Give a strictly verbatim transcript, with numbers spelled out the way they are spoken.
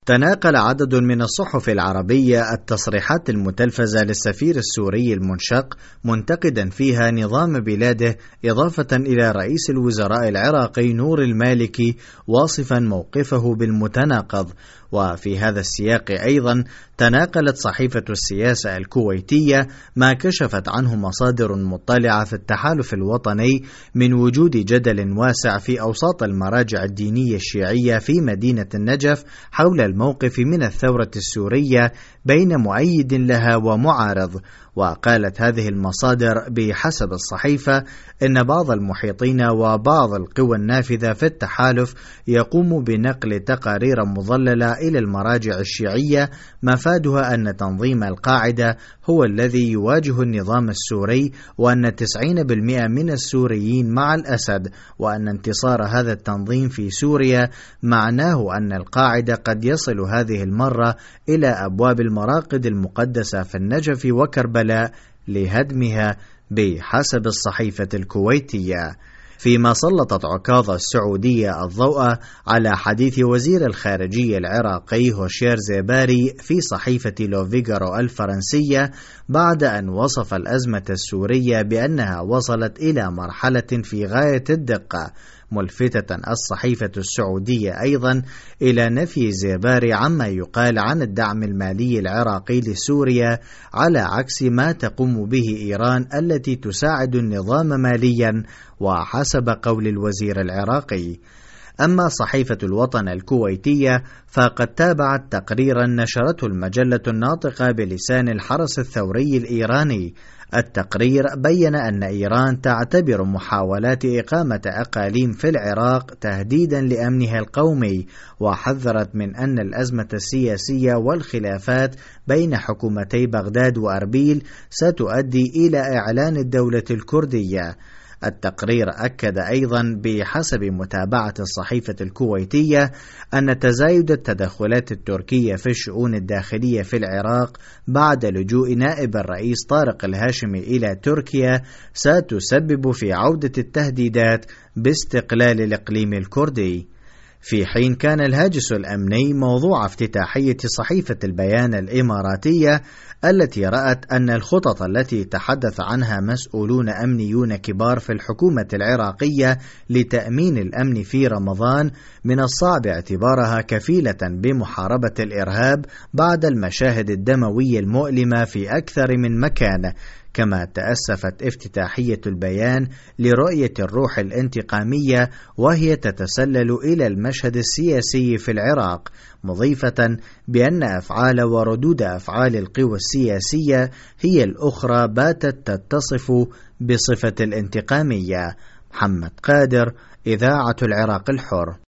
تناقل عدد من الصحف العربية التصريحات المتلفزة للسفير السوري المنشق منتقدا فيها نظام بلاده، إضافة إلى رئيس الوزراء العراقي نور المالكي واصفا موقفه بالمتناقض. وفي هذا السياق أيضا تناقلت صحيفة السياسة الكويتية ما كشفت عنه مصادر مطلعة في التحالف الوطني من وجود جدل واسع في أوساط المراجع الدينية الشيعية في مدينة النجف حول الموقف من الثورة السورية بين مؤيد لها ومعارض. وقالت هذه المصادر بحسب الصحيفة إن بعض المحيطين وبعض القوى النافذة في التحالف يقوم بنقل تقارير مضللة إلى المراجع الشيعية مفادها أن تنظيم القاعدة هو الذي يواجه النظام السوري، وأن تسعين بالمئة من السوريين مع الأسد، وأن انتصار هذا التنظيم في سوريا معناه أن القاعدة قد يصل هذه المرة إلى أبواب المراقد المقدسة في النجف وكربلاء لهدمها بحسب الصحيفة الكويتية. فيما سلطت عكاظة السعودية الضوء على حديث وزير الخارجية العراقي هوشير زيباري في صحيفة لو فيغارو الفرنسية بعد أن وصف الأزمة السورية بأنها وصلت إلى مرحلة في غاية الدقة، ملفتة الصحيفة السعودية أيضا إلى نفي زيباري عما يقال عن الدعم المالي العراقي لسوريا، على عكس ما تقوم به إيران التي تساعد النظام ماليا وحسب قول الوزير العراقي. أما صحيفة الوطن الكويتية فقد تابعت تقريرا نشرته المجلة الناطقة بلسان الحرس الثوري الإيراني. التقرير بين أن إيران تعتبر محاولات إقامة أقاليم في العراق تهديدا لأمنها القومي، وحذرت من أن الأزمة السياسية والخلافات بين حكومتي بغداد وأربيل ستؤدي إلى إعلان الدولة الكردية. التقرير أكد أيضا بحسب متابعة الصحيفة الكويتية أن تزايد التدخلات التركية في الشؤون الداخلية في العراق بعد لجوء نائب الرئيس طارق الهاشمي إلى تركيا ستسبب في عودة التهديدات باستقلال الإقليم الكردي. في حين كان الهاجس الأمني موضوع افتتاحية صحيفة البيان الإماراتية التي رأت أن الخطط التي تحدث عنها مسؤولون أمنيون كبار في الحكومة العراقية لتأمين الأمن في رمضان من الصعب اعتبارها كفيلة بمحاربة الإرهاب بعد المشاهد الدموية المؤلمة في أكثر من مكان. كما تأسفت افتتاحية البيان لرؤية الروح الانتقامية وهي تتسلل إلى المشهد السياسي في العراق، مضيفة بأن أفعال وردود أفعال القوى السياسية هي الأخرى باتت تتصف بصفة الانتقامية. محمد قادر، إذاعة العراق الحر.